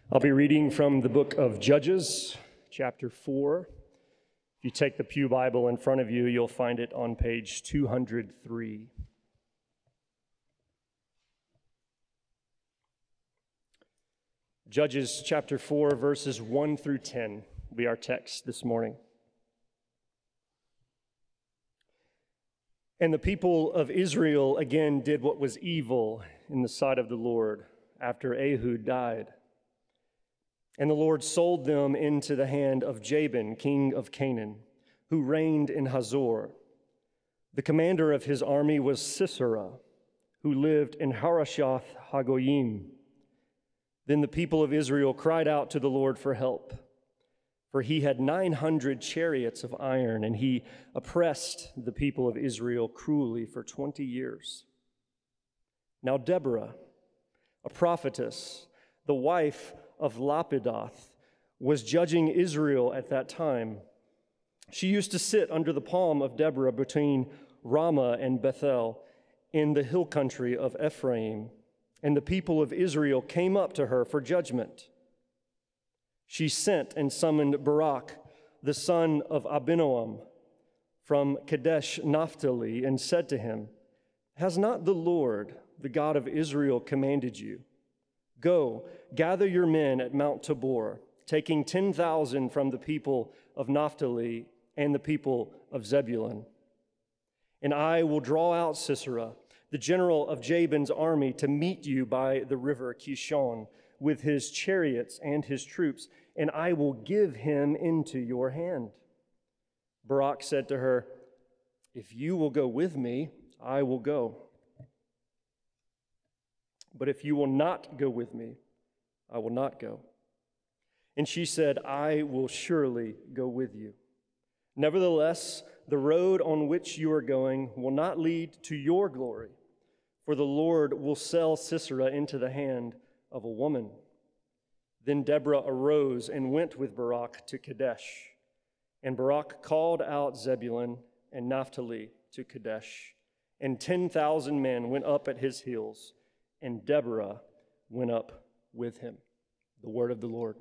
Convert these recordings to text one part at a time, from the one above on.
I'll be reading from the book of Judges, chapter 4. If you take the Pew Bible in front of you, you'll find it on page 203. Judges chapter 4, verses 1 through 10 will be our text this morning. And the people of Israel again did what was evil in the sight of the Lord after Ehud died. And the Lord sold them into the hand of Jabin, king of Canaan, who reigned in Hazor. The commander of his army was Sisera, who lived in Harosheth Hagoyim. Then the people of Israel cried out to the Lord for help, for he had 900 chariots of iron, and he oppressed the people of Israel cruelly for 20 years. Now Deborah, a prophetess, the wife of Lapidoth, was judging Israel at that time. She used to sit under the palm of Deborah between Ramah and Bethel in the hill country of Ephraim, and the people of Israel came up to her for judgment. She sent and summoned Barak, the son of Abinoam, from Kadesh Naphtali, and said to him, "Has not the Lord, the God of Israel, commanded you? Go, gather your men at Mount Tabor, taking 10,000 from the people of Naphtali and the people of Zebulun. And I will draw out Sisera, the general of Jabin's army, to meet you by the river Kishon with his chariots and his troops, and I will give him into your hand." Barak said to her, "If you will go with me, I will go. But if you will not go with me, I will not go." And she said, "I will surely go with you. Nevertheless, the road on which you are going will not lead to your glory, for the Lord will sell Sisera into the hand of a woman." Then Deborah arose and went with Barak to Kadesh. And Barak called out Zebulun and Naphtali to Kadesh, and 10,000 men went up at his heels, and Deborah went up with him. The word of the Lord.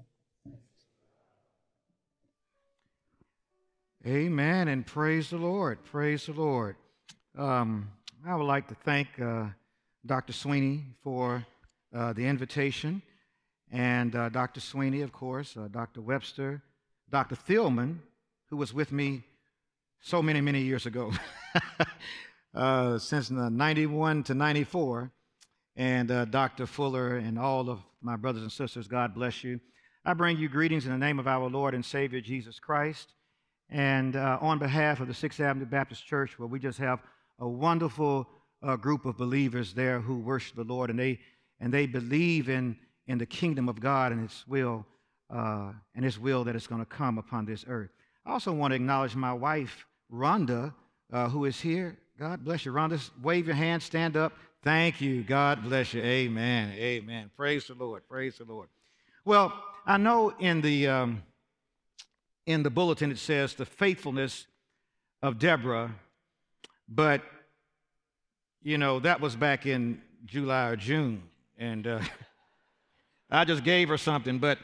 Amen, and praise the Lord. Praise the Lord. I would like to thank Dr. Sweeney for the invitation, and Dr. Sweeney, of course, Dr. Webster, Dr. Thielman, who was with me so many, many years ago, since 91 to 94, and Dr. Fuller and all of my brothers and sisters, God bless you. I bring you greetings in the name of our Lord and Savior, Jesus Christ. And on behalf of the Sixth Avenue Baptist Church, where we just have a wonderful group of believers there who worship the Lord, and they believe in the kingdom of God and His will that is going to come upon this earth. I also want to acknowledge my wife, Rhonda, who is here. God bless you. Rhonda, wave your hand, stand up. Thank you. God bless you. Amen. Amen. Praise the Lord. Praise the Lord. Well, I know in the bulletin it says the faithfulness of Deborah, but, that was back in July or June, and I just gave her something. But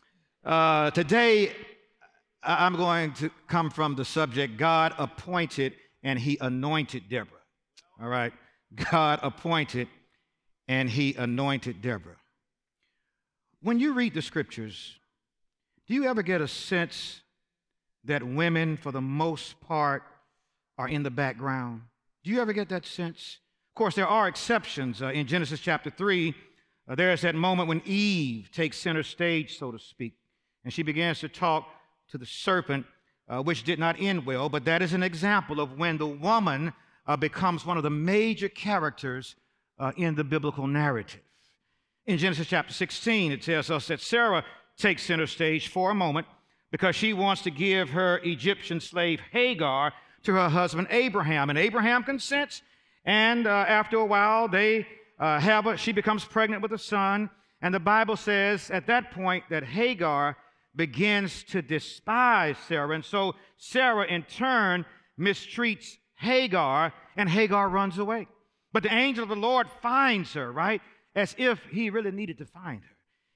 today I'm going to come from the subject, God appointed and He anointed Deborah. All right? God appointed and He anointed Deborah. When you read the scriptures, do you ever get a sense that women, for the most part, are in the background? Do you ever get that sense? Of course, there are exceptions. In Genesis chapter 3, there's that moment when Eve takes center stage, so to speak, and she begins to talk to the serpent, which did not end well, but that is an example of when the woman becomes one of the major characters in the biblical narrative. In Genesis chapter 16, it tells us that Sarah takes center stage for a moment because she wants to give her Egyptian slave Hagar to her husband Abraham. And Abraham consents, and after a while, she becomes pregnant with a son. And the Bible says at that point that Hagar begins to despise Sarah. And so Sarah, in turn, mistreats Hagar, and Hagar runs away. But the angel of the Lord finds her, right? As if he really needed to find her.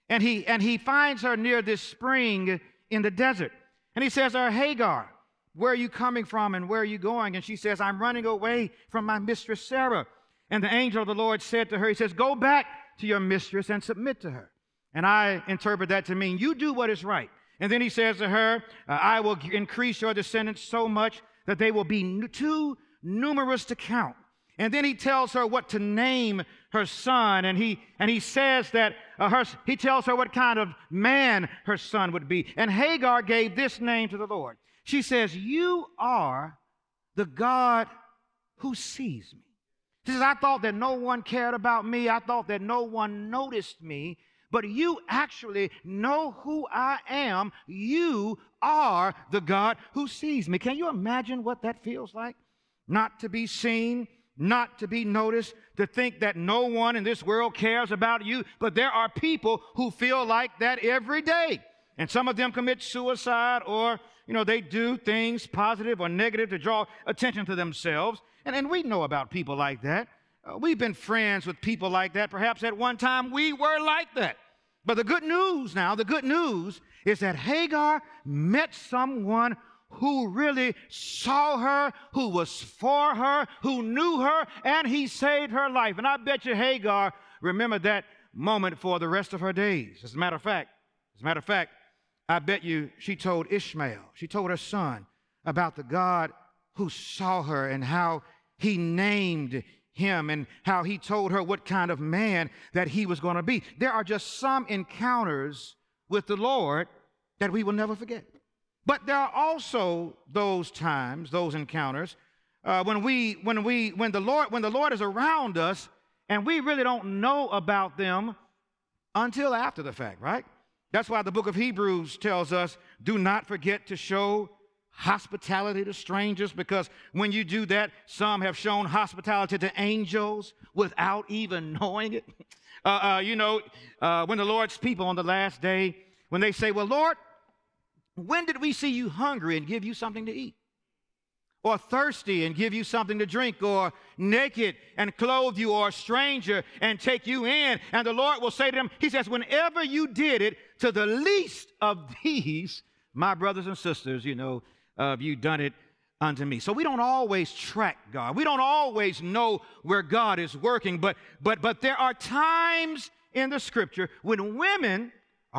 And he finds her near this spring in the desert. And he says, Hagar, where are you coming from and where are you going? And she says, I'm running away from my mistress Sarah. And the angel of the Lord said to her, he says, go back to your mistress and submit to her. And I interpret that to mean you do what is right. And then he says to her, I will increase your descendants so much that they will be too numerous to count. And then he tells her what to name her son, and he says that he tells her what kind of man her son would be. And Hagar gave this name to the Lord. She says, you are the God who sees me. She says, I thought that no one cared about me. I thought that no one noticed me. But you actually know who I am. You are the God who sees me. Can you imagine what that feels like? Not to be seen, not to be noticed, to think that no one in this world cares about you. But there are people who feel like that every day. And some of them commit suicide, or, they do things positive or negative to draw attention to themselves. And we know about people like that. We've been friends with people like that. Perhaps at one time we were like that. But the good news is that Hagar met someone who really saw her, who was for her, who knew her, and he saved her life. And I bet you Hagar remembered that moment for the rest of her days. As a matter of fact, I bet you she told Ishmael, she told her son about the God who saw her and how he named him and how he told her what kind of man that he was going to be. There are just some encounters with the Lord that we will never forget. But there are also those times, those encounters, when the Lord is around us and we really don't know about them until after the fact, right? That's why the book of Hebrews tells us, do not forget to show hospitality to strangers, because when you do that, some have shown hospitality to angels without even knowing it. When the Lord's people on the last day, when they say, well, Lord, when did we see you hungry and give you something to eat? Or thirsty and give you something to drink? Or naked and clothe you? Or a stranger and take you in? And the Lord will say to them, he says, whenever you did it to the least of these, my brothers and sisters, you've done it unto me. So we don't always track God. We don't always know where God is working. But there are times in the Scripture when women,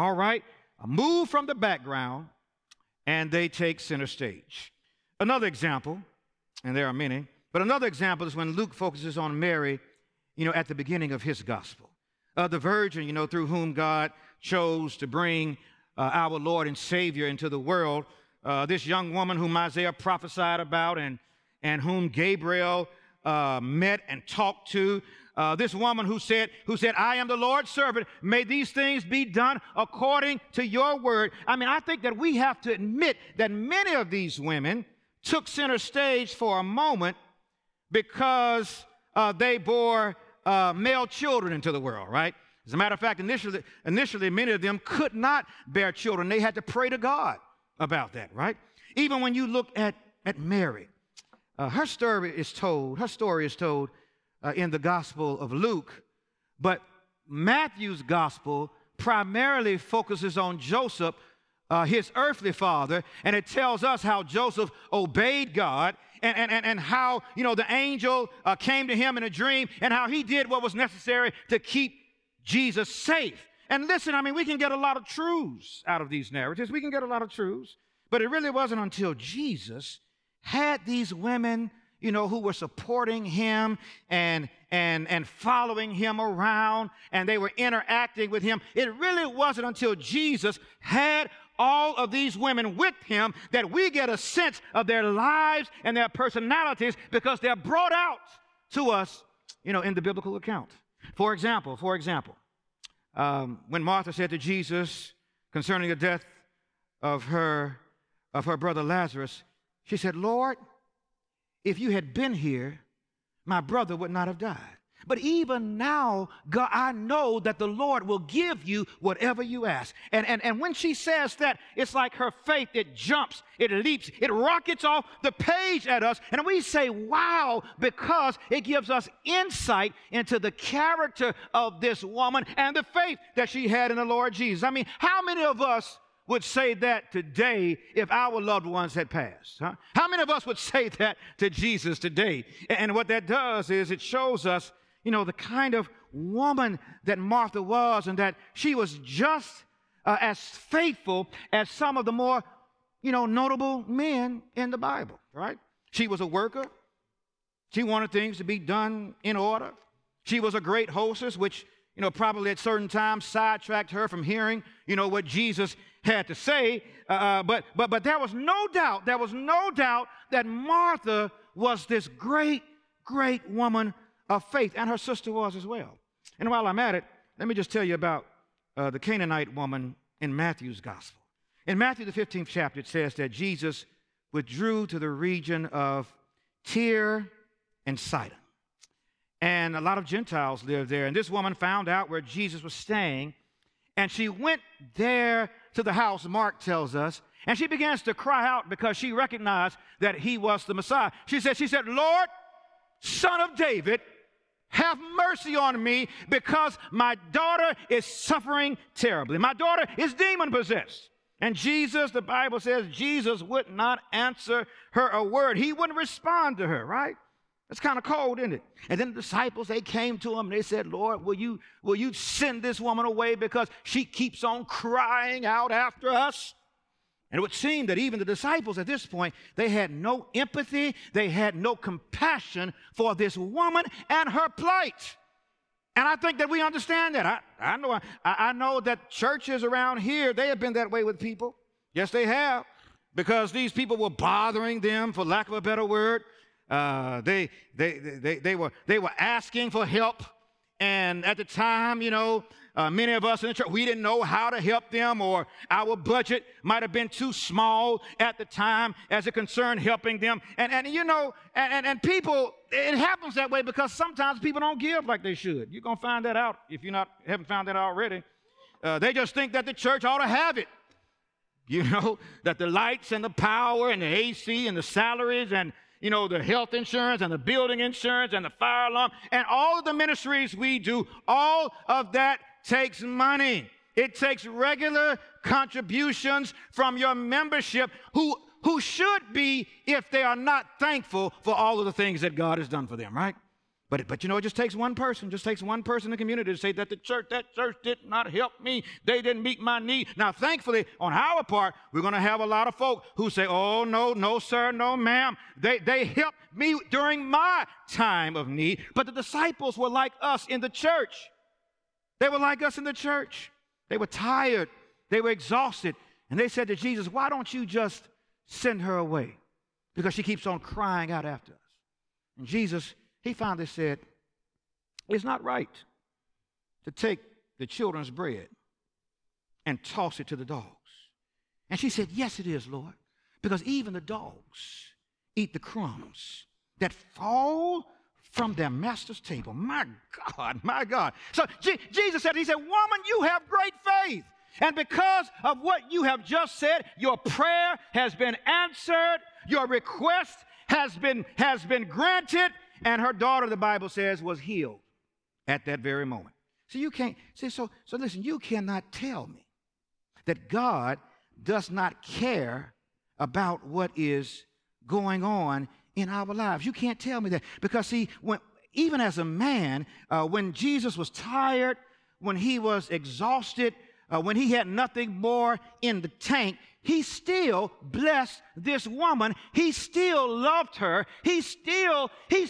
move from the background and they take center stage. Another example, and there are many, but another example is when Luke focuses on Mary, at the beginning of his gospel. The virgin, through whom God chose to bring our Lord and Savior into the world. This young woman whom Isaiah prophesied about and whom Gabriel met and talked to. This woman who said, I am the Lord's servant. May these things be done according to your word. I think that we have to admit that many of these women took center stage for a moment because they bore male children into the world, right? As a matter of fact, initially, many of them could not bear children. They had to pray to God about that, right? Even when you look at Mary, her story is told in the Gospel of Luke, but Matthew's Gospel primarily focuses on Joseph, his earthly father, and it tells us how Joseph obeyed God and how, the angel came to him in a dream and how he did what was necessary to keep Jesus safe. And listen, we can get a lot of truths out of these narratives. We can get a lot of truths, but it really wasn't until Jesus had these women, who were supporting him and following him around, and they were interacting with him. It really wasn't until Jesus had all of these women with him that we get a sense of their lives and their personalities, because they're brought out to us, in the biblical account. For example, when Martha said to Jesus concerning the death of her brother Lazarus, she said, Lord, if you had been here, my brother would not have died. But even now, God, I know that the Lord will give you whatever you ask. And when she says that, it's like her faith, it jumps, it leaps, it rockets off the page at us. And we say, wow, because it gives us insight into the character of this woman and the faith that she had in the Lord Jesus. I mean, how many of us would say that today if our loved ones had passed? Huh? How many of us would say that to Jesus today? And what that does is it shows us, you know, the kind of woman that Martha was, and that she was just as faithful as some of the more, you know, notable men in the Bible, right? She was a worker. She wanted things to be done in order. She was a great hostess, which, you know, probably at certain times sidetracked her from hearing, you know, what Jesus had to say. But there was no doubt that Martha was this great woman of faith, and her sister was as well. And while I'm at it, let me just tell you about the Canaanite woman in Matthew's gospel. In Matthew, the 15th chapter, it says that Jesus withdrew to the region of Tyre and Sidon. And a lot of Gentiles lived there. And this woman found out where Jesus was staying, and she went there to the house, Mark tells us, and she begins to cry out because she recognized that he was the Messiah. She said, Lord, Son of David, have mercy on me, because my daughter is suffering terribly. My daughter is demon-possessed. And Jesus, the Bible says, Jesus would not answer her a word. He wouldn't respond to her, right? That's kind of cold, isn't it? And then the disciples, they came to him and they said, Lord, will you send this woman away because she keeps on crying out after us? And it would seem that even the disciples at this point, they had no empathy, they had no compassion for this woman and her plight. And I think that we understand that. I know that churches around here, they have been that way with people. Yes, they have, because these people were bothering them, for lack of a better word. They were asking for help. And at the time, you know, many of us in the church, we didn't know how to help them, or our budget might have been too small at the time as it concerned helping them. And you know, and people, it happens that way because sometimes people don't give like they should. You're going to find that out if you haven't found that already. They just think that the church ought to have it. You know, that the lights and the power and the AC and the salaries and, you know, the health insurance and the building insurance and the fire alarm and all of the ministries we do, all of that takes money. It takes regular contributions from your membership who should be, if they are not thankful for all of the things that God has done for them, right? But you know, it just takes one person. It just takes one person in the community to say that that church did not help me. They didn't meet my need. Now, thankfully, on our part, we're going to have a lot of folk who say, oh, no, sir, no, ma'am. They helped me during my time of need. But the disciples were like us in the church. They were like us in the church. They were tired. They were exhausted. And they said to Jesus, why don't you just send her away? Because she keeps on crying out after us. And Jesus, he finally said, it's not right to take the children's bread and toss it to the dogs. And she said, yes, it is, Lord, because even the dogs eat the crumbs that fall from their master's table. My God. So Jesus said, he said, woman, you have great faith. And because of what you have just said, your prayer has been answered, your request has been granted, and her daughter, the Bible says, was healed at that very moment. So you can't, so listen, you cannot tell me that God does not care about what is going on in our lives. You can't tell me that, because see, even as a man, when Jesus was tired, when he was exhausted, when he had nothing more in the tank, he still blessed this woman. He still loved her. He still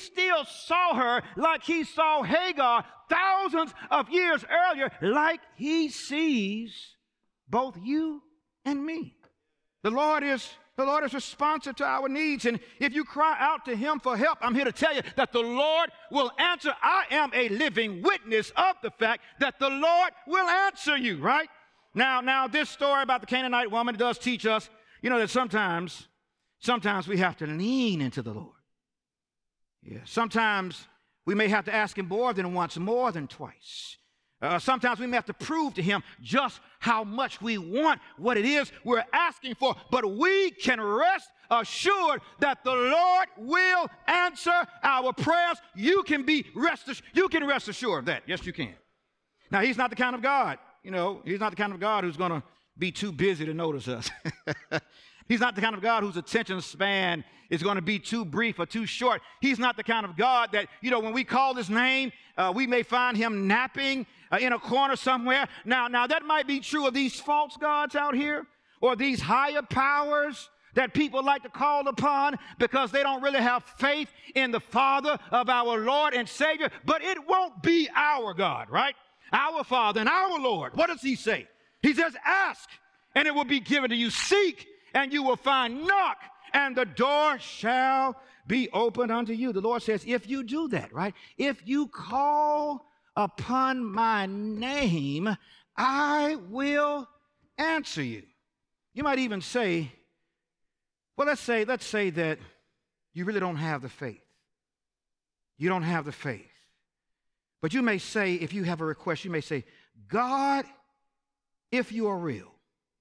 saw her like he saw Hagar thousands of years earlier, like he sees both you and me. The Lord is responsive to our needs, and if you cry out to him for help, I'm here to tell you that the Lord will answer. I am a living witness of the fact that the Lord will answer you, right? Now, this story about the Canaanite woman does teach us, you know, that sometimes we have to lean into the Lord. Yeah, sometimes We may have to ask him more than once, more than twice. Sometimes we may have to prove to him just how much we want what it is we're asking for. But we can rest assured that the Lord will answer our prayers. You can rest assured of that. Yes, you can. Now, he's not the kind of God, he's not the kind of God who's going to be too busy to notice us. He's not the kind of God whose attention span is going to be too brief or too short. He's not the kind of God that, when we call his name, we may find him napping in a corner somewhere. Now that might be true of these false gods out here, or these higher powers that people like to call upon because they don't really have faith in the Father of our Lord and Savior. But it won't be our God, right? Our Father and our Lord. What does he say? He says, ask, and it will be given to you. Seek, and you will find. Knock, and the door shall be opened unto you. The Lord says, if you do that, right? If you call upon my name, I will answer you. You might even say, well, let's say that you really don't have the faith. You don't have the faith. But you may say, if you have a request, you may say, God, if you are real,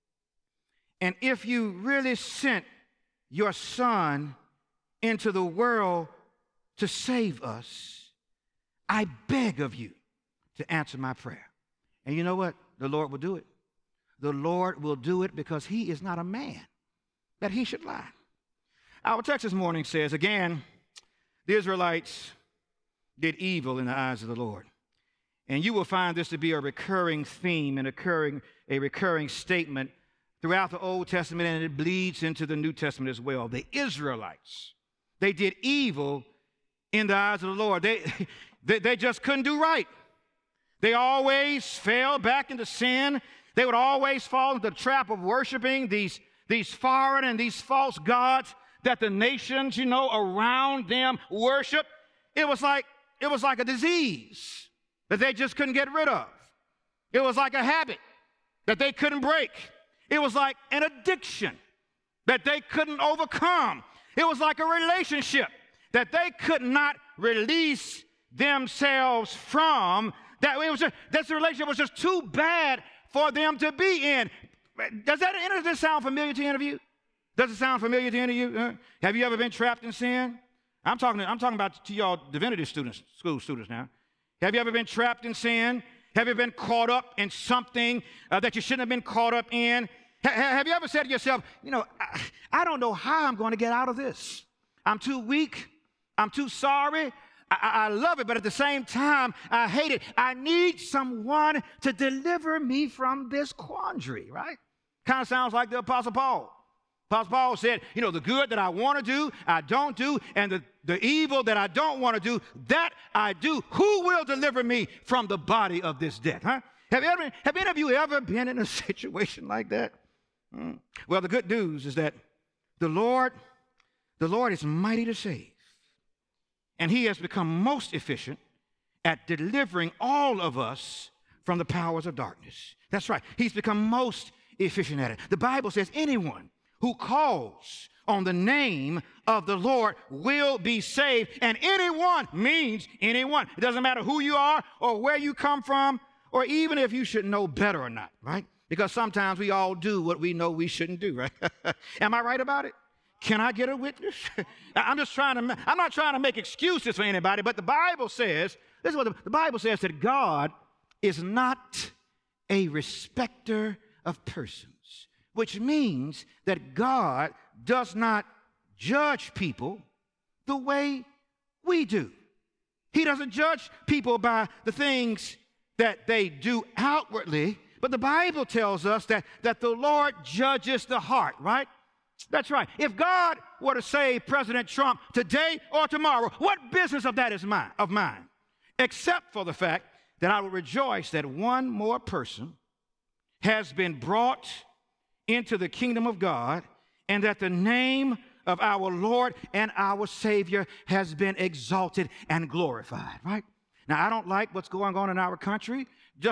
and if you really sent your Son into the world to save us, I beg of you to answer my prayer. And you know what? The Lord will do it. The Lord will do it because he is not a man that he should lie. Our text this morning says, again, the Israelites did evil in the eyes of the Lord. And you will find this to be a recurring theme and a recurring statement throughout the Old Testament, and it bleeds into the New Testament as well. The Israelites, they did evil in the eyes of the Lord. They just couldn't do right. They always fell back into sin. They would always fall into the trap of worshiping these foreign and these false gods that the nations, around them worship. It was like a disease that they just couldn't get rid of. It was like a habit that they couldn't break. It was like an addiction that they couldn't overcome. It was like a relationship that they could not release themselves from. This relationship was just too bad for them to be in. Does this sound familiar to any of you? Does it sound familiar to any of you? Have you ever been trapped in sin? I'm talking about to y'all divinity students, school students now. Have you ever been trapped in sin? Have you been caught up in something that you shouldn't have been caught up in? Have you ever said to yourself, I don't know how I'm going to get out of this. I'm too weak. I'm too sorry. I love it, but at the same time, I hate it. I need someone to deliver me from this quandary, right? Kind of sounds like the Apostle Paul. Apostle Paul said, the good that I want to do, I don't do, and the evil that I don't want to do, that I do. Who will deliver me from the body of this death, huh? Have any of you ever been in a situation like that? Well, the good news is that the Lord is mighty to save. And he has become most efficient at delivering all of us from the powers of darkness. That's right. He's become most efficient at it. The Bible says anyone who calls on the name of the Lord will be saved. And anyone means anyone. It doesn't matter who you are or where you come from, or even if you should know better or not, right? Because sometimes we all do what we know we shouldn't do, right? Am I right about it? Can I get a witness? I'm not trying to make excuses for anybody, but the Bible says, this is what the Bible says, that God is not a respecter of persons, which means that God does not judge people the way we do. He doesn't judge people by the things that they do outwardly, but the Bible tells us that the Lord judges the heart, right? That's right. If God were to save President Trump today or tomorrow, what business of that is mine? Except for the fact that I will rejoice that one more person has been brought into the kingdom of God, and that the name of our Lord and our Savior has been exalted and glorified, right? Now, I don't like what's going on in our country.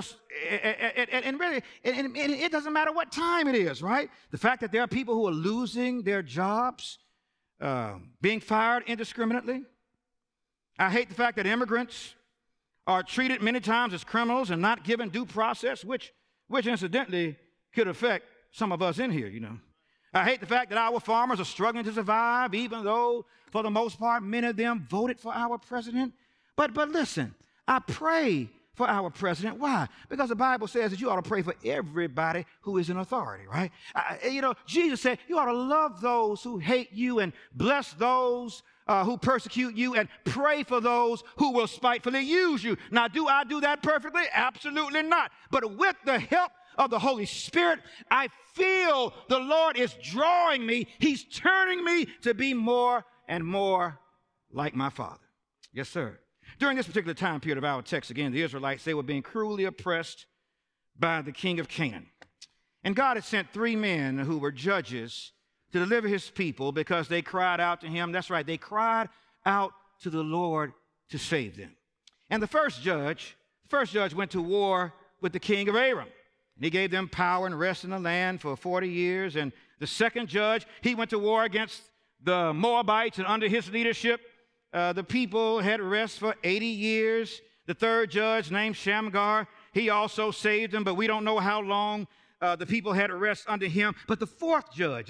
Really, it doesn't matter what time it is, right? The fact that there are people who are losing their jobs, being fired indiscriminately, I hate the fact that immigrants are treated many times as criminals and not given due process, which incidentally could affect some of us in here, you know. I hate the fact that our farmers are struggling to survive, even though, for the most part, many of them voted for our president. But listen, I pray for our president. Why? Because the Bible says that you ought to pray for everybody who is in authority, right? Jesus said you ought to love those who hate you and bless those who persecute you and pray for those who will spitefully use you. Now, do I do that perfectly? Absolutely not. But with the help of the Holy Spirit, I feel the Lord is drawing me. He's turning me to be more and more like my Father. Yes, sir. During this particular time period of our text, again, the Israelites, they were being cruelly oppressed by the king of Canaan. And God had sent 3 men who were judges to deliver his people because they cried out to him. That's right, they cried out to the Lord to save them. And the first judge went to war with the king of Aram. And he gave them power and rest in the land for 40 years. And the second judge, he went to war against the Moabites, and under his leadership, the people had rest for 80 years. The third judge, named Shamgar, he also saved them, but we don't know how long the people had rest under him. But the fourth judge,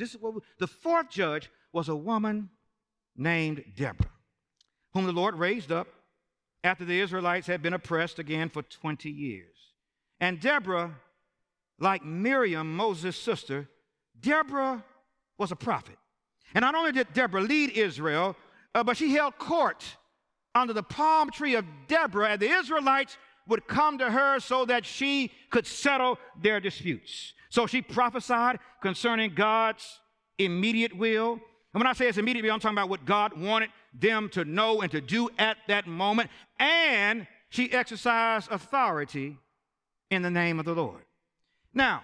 was a woman named Deborah, whom the Lord raised up after the Israelites had been oppressed again for 20 years. And Deborah, like Miriam, Moses' sister, Deborah was a prophet. And not only did Deborah lead Israel, but she held court under the palm tree of Deborah, and the Israelites would come to her so that she could settle their disputes. So she prophesied concerning God's immediate will. And when I say it's immediate will, I'm talking about what God wanted them to know and to do at that moment. And she exercised authority in the name of the Lord. Now,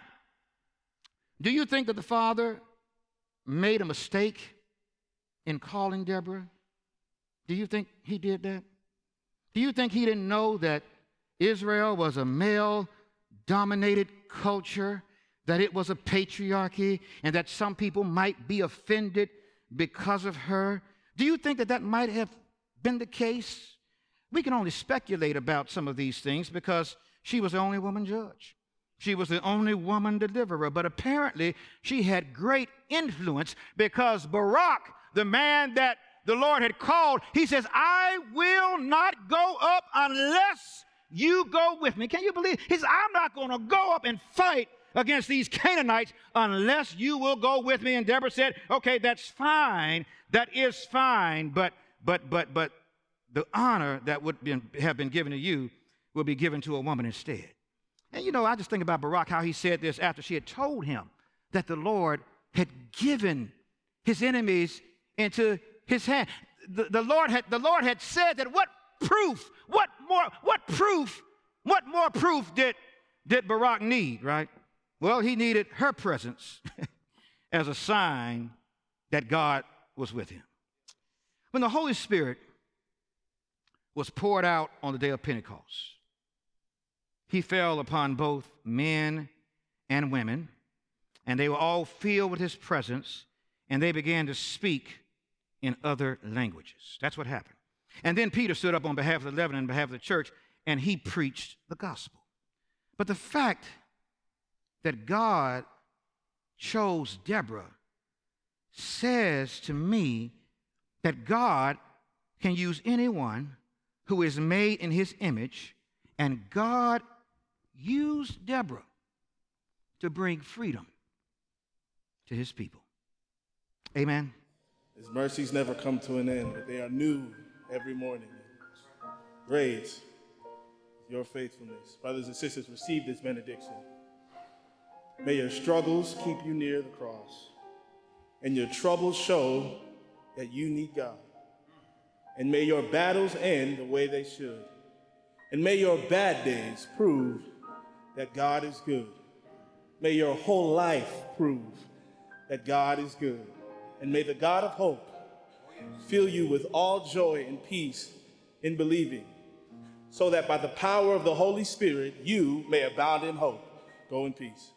do you think that the Father made a mistake in calling Deborah? Do you think he did that? Do you think he didn't know that Israel was a male-dominated culture, that it was a patriarchy, and that some people might be offended because of her? Do you think that that might have been the case? We can only speculate about some of these things because she was the only woman judge. She was the only woman deliverer, but apparently she had great influence because Barak, the man that the Lord had called, he says, I will not go up unless you go with me. Can you believe? He says, I'm not going to go up and fight against these Canaanites unless you will go with me. And Deborah said, okay, that's fine. That is fine. But the honor that would have been given to you will be given to a woman instead. And you know, I just think about Barak, how he said this after she had told him that the Lord had given his enemies into his hand. The Lord had said that what more proof did Barak need, right? Well, he needed her presence as a sign that God was with him. When the Holy Spirit was poured out on the day of Pentecost, he fell upon both men and women, and they were all filled with his presence, and they began to speak in other languages. That's what happened. And then Peter stood up on behalf of the 11 and on behalf of the church, and he preached the gospel. But the fact that God chose Deborah says to me that God can use anyone who is made in his image, and God used Deborah to bring freedom to his people. Amen. His mercies never come to an end, but they are new every morning. Great your faithfulness. Brothers and sisters, receive this benediction. May your struggles keep you near the cross, and your troubles show that you need God. And may your battles end the way they should. And may your bad days prove that God is good. May your whole life prove that God is good. And may the God of hope fill you with all joy and peace in believing, so that by the power of the Holy Spirit, you may abound in hope. Go in peace.